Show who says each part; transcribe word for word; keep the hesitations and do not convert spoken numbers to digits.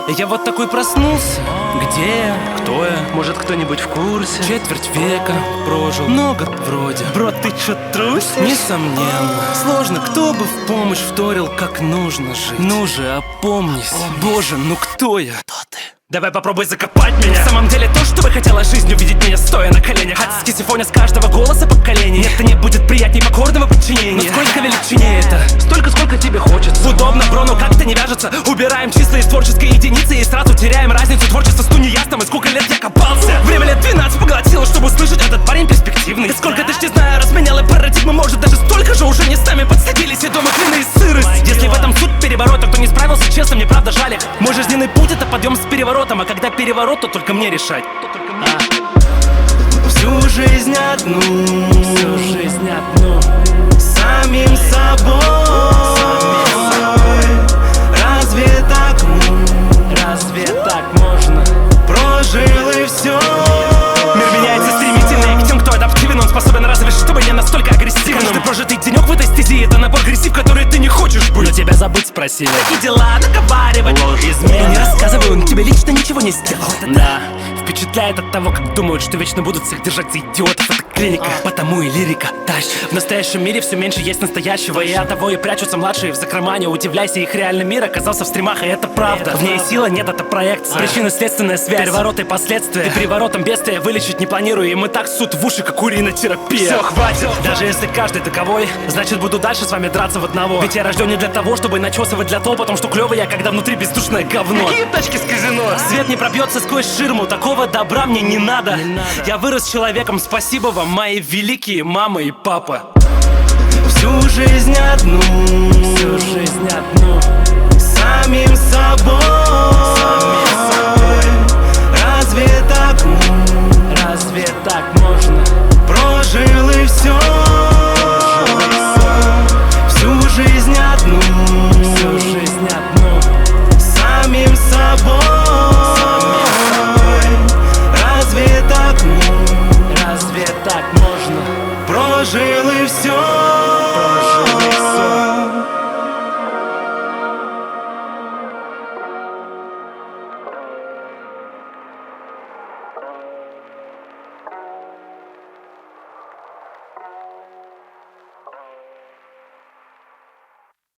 Speaker 1: Я вот такой проснулся. Где я? Кто я?
Speaker 2: Может, кто-нибудь в курсе?
Speaker 1: Четверть века прожил. Много вроде.
Speaker 2: Бро, ты чё трусишь?
Speaker 1: Несомненно. Сложно, кто бы в помощь вторил, как нужно жить. Ну же, опомнись. Боже, ну кто я? Кто ты?
Speaker 2: Давай попробуй закопать меня.
Speaker 1: На самом деле то, что вы хотела жизнь увидеть меня стоя на коленях. От сисифоня с каждого голоса поколений. Нет, не будет приятней покорного подчинения. Но сколько величине это?
Speaker 2: Столько, сколько тебе хочется.
Speaker 1: Удобно, бро, но как-то не вяжется. Убираем числа из творческой единицы и сразу теряем разницу творчества с ту неясным. И сколько лет я копался. Время лет двенадцать поглотило, чтобы услышать, этот парень перспективный. И сколько ты ж не знаю, разменял и парадигмы. Может даже столько же уже не с нами подсадились и дома клины и сырость. Если в этом суть переворота, кто не справился, честно, мне правда жаль их. Мой жизненный путь это подъем с переворотом. А когда переворот, то только мне решать. а. Всю жизнь одну,
Speaker 2: Всю жизнь одну.
Speaker 1: самим собой. Разве так,
Speaker 2: Разве так можно?
Speaker 1: прожил и все. Мир меняется стремительно, и к тем, кто адаптивен, он способен разве чтобы не настолько агрессивным. Каждый прожитый денек в этой стези — это набор агрессив, который ты не хочешь быть.
Speaker 2: Но тебя забыть спросили.
Speaker 1: И дела договаривать,
Speaker 2: Ложь,
Speaker 1: измены. Я не рассказываю, он тебе лично ничего не сделал.
Speaker 2: Да, впечатляет от того, как думают, что вечно будут всех держать за идиотов. Это клиника,
Speaker 1: Потому и лирика тащит.
Speaker 2: в настоящем мире все меньше есть настоящего. И от того и прячутся младшие в закромане. Удивляйся, их реальный мир оказался в стримах, и это правда. В ней сила, нет, это проекция. Причинно-следственная связь, перевороты и последствия. И переворотом бедствия вылечить не планирую. И мы так ссут в уши, как уринотерапия.
Speaker 1: Все, хватит.
Speaker 2: Даже если каждый таковой, значит буду дальше с вами драться в одного. Ведь я рожден не для того, чтобы начесывать для того, потому что клёвый я, когда внутри бездушное говно.
Speaker 1: Какие тачки с казино?
Speaker 2: Свет не пробьется сквозь ширму, такого добра мне не надо.
Speaker 1: Не надо.
Speaker 2: Я вырос человеком, спасибо вам, мои великие мама и папа.
Speaker 1: Всю жизнь одну,
Speaker 2: Всю жизнь одну.